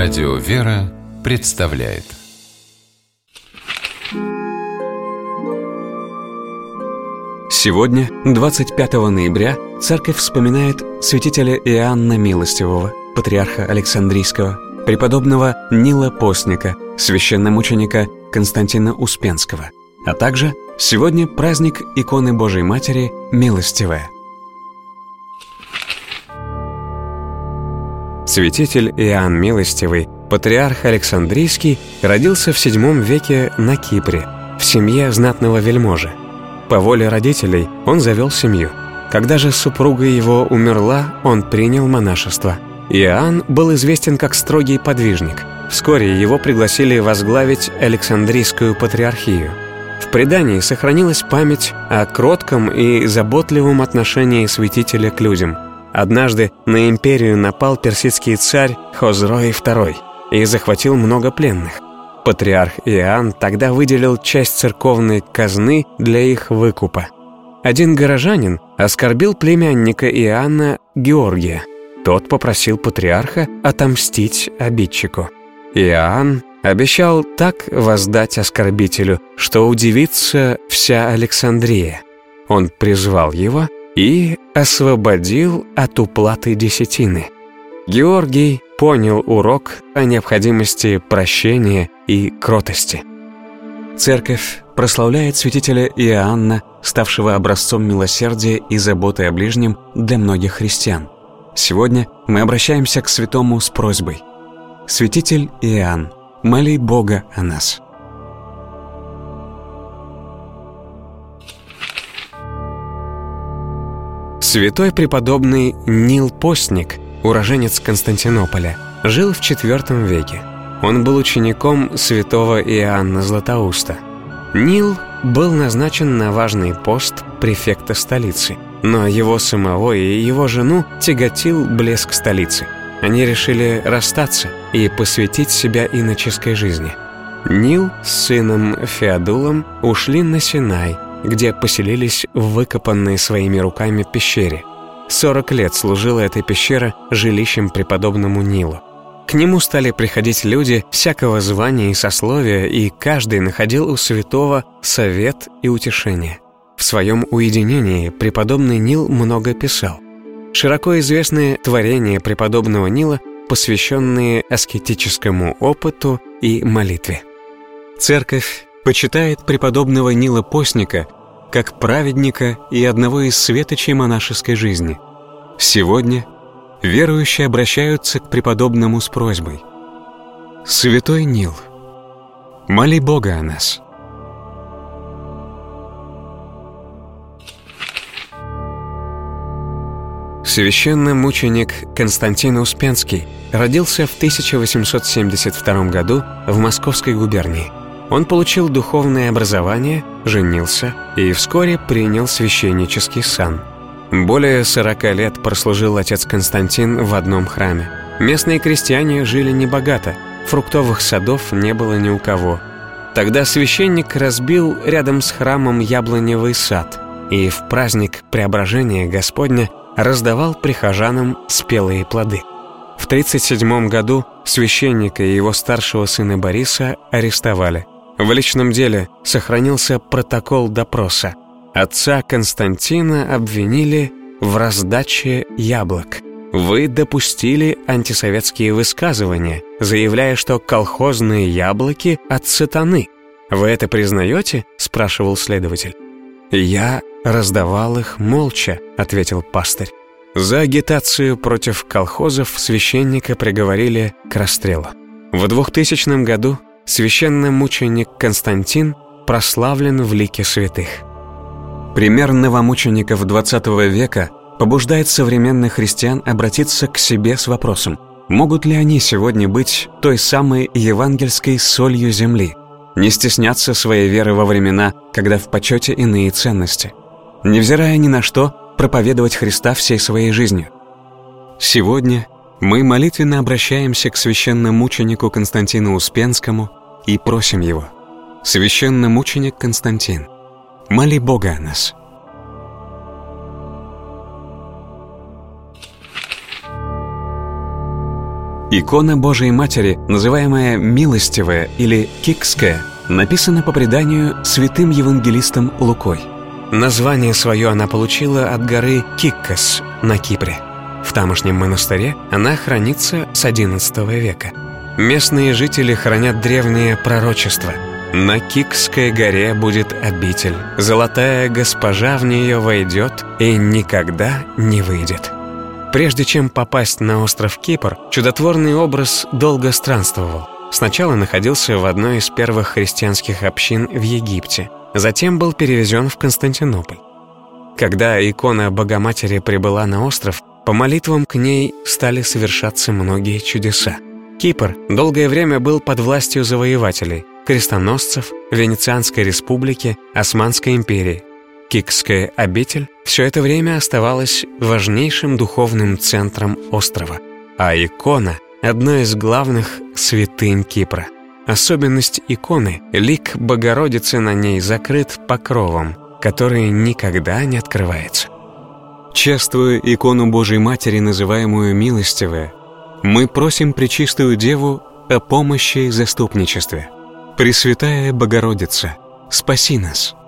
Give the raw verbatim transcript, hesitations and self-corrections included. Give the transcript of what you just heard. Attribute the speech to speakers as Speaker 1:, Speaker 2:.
Speaker 1: Радио «Вера» представляет.
Speaker 2: Сегодня, двадцать пятого ноября, Церковь вспоминает святителя Иоанна Милостивого, патриарха Александрийского, преподобного Нила Постника, священномученика Константина Успенского, а также сегодня праздник иконы Божией Матери Милостивая. Святитель Иоанн Милостивый, патриарх Александрийский, родился в седьмом веке на Кипре, в семье знатного вельможи. По воле родителей он завел семью. Когда же супруга его умерла, он принял монашество. Иоанн был известен как строгий подвижник. Вскоре его пригласили возглавить Александрийскую патриархию. В предании сохранилась память о кротком и заботливом отношении святителя к людям. Однажды на империю напал персидский царь Хозрой второй и захватил много пленных. Патриарх Иоанн тогда выделил часть церковной казны для их выкупа. Один горожанин оскорбил племянника Иоанна Георгия. Тот попросил патриарха отомстить обидчику. Иоанн обещал так воздать оскорбителю, что удивится вся Александрия. Он призвал его и освободил от уплаты десятины. Георгий понял урок о необходимости прощения и кротости. Церковь прославляет святителя Иоанна, ставшего образцом милосердия и заботы о ближнем для многих христиан. Сегодня мы обращаемся к святому с просьбой: «Святитель Иоанн, моли Бога о нас». Святой преподобный Нил Постник, уроженец Константинополя, жил в четвёртом веке. Он был учеником святого Иоанна Златоуста. Нил был назначен на важный пост префекта столицы, но его самого и его жену тяготил блеск столицы. Они решили расстаться и посвятить себя иноческой жизни. Нил с сыном Феодулом ушли на Синай, где поселились в выкопанной своими руками пещере. Сорок лет служила эта пещера жилищем преподобному Нилу. К нему стали приходить люди всякого звания и сословия, и каждый находил у святого совет и утешение. В своем уединении преподобный Нил много писал. Широко известны творения преподобного Нила, посвященные аскетическому опыту и молитве. Церковь почитает преподобного Нила Постника как праведника и одного из светочей монашеской жизни. Сегодня верующие обращаются к преподобному с просьбой: «Святой Нил, моли Бога о нас». Священномученик Константин Успенский родился в тысяча восемьсот семьдесят втором году в Московской губернии. Он получил духовное образование, женился и вскоре принял священнический сан. Более сорока лет прослужил отец Константин в одном храме. Местные крестьяне жили небогато, фруктовых садов не было ни у кого. Тогда священник разбил рядом с храмом яблоневый сад и в праздник Преображения Господня раздавал прихожанам спелые плоды. В тридцать седьмом году священника и его старшего сына Бориса арестовали. В личном деле сохранился протокол допроса. Отца Константина обвинили в раздаче яблок. Вы допустили антисоветские высказывания, заявляя, что колхозные яблоки от сатаны. Вы это признаете? — спрашивал следователь. «Я раздавал их молча», — ответил пастырь. За агитацию против колхозов священника приговорили к расстрелу. В двухтысячном году священномученик Константин прославлен в лике святых. Пример новомучеников двадцатого века побуждает современных христиан обратиться к себе с вопросом: могут ли они сегодня быть той самой евангельской солью земли, не стесняться своей веры во времена, когда в почете иные ценности, невзирая ни на что, проповедовать Христа всей своей жизнью? Сегодня мы молитвенно обращаемся к священномученику Константину Успенскому и просим его: «Священномученик Константин, моли Бога о нас». Икона Божией Матери, называемая «милостивая» или «кикская», написана по преданию святым евангелистом Лукой. Название свое она получила от горы Киккос на Кипре. В тамошнем монастыре она хранится с одиннадцатого века. Местные жители хранят древнее пророчество. На Кикской горе будет обитель. Золотая госпожа в нее войдет и никогда не выйдет. Прежде чем попасть на остров Кипр, чудотворный образ долго странствовал. Сначала находился в одной из первых христианских общин в Египте, затем был перевезен в Константинополь. Когда икона Богоматери прибыла на остров, по молитвам к ней стали совершаться многие чудеса. Кипр долгое время был под властью завоевателей, крестоносцев, Венецианской республики, Османской империи. Кикская обитель все это время оставалась важнейшим духовным центром острова, а икона — одной из главных святынь Кипра. Особенность иконы — лик Богородицы на ней закрыт покровом, который никогда не открывается. Чествуя икону Божией Матери, называемую «милостивая», мы просим Пречистую Деву о помощи и заступничестве. Пресвятая Богородица, спаси нас!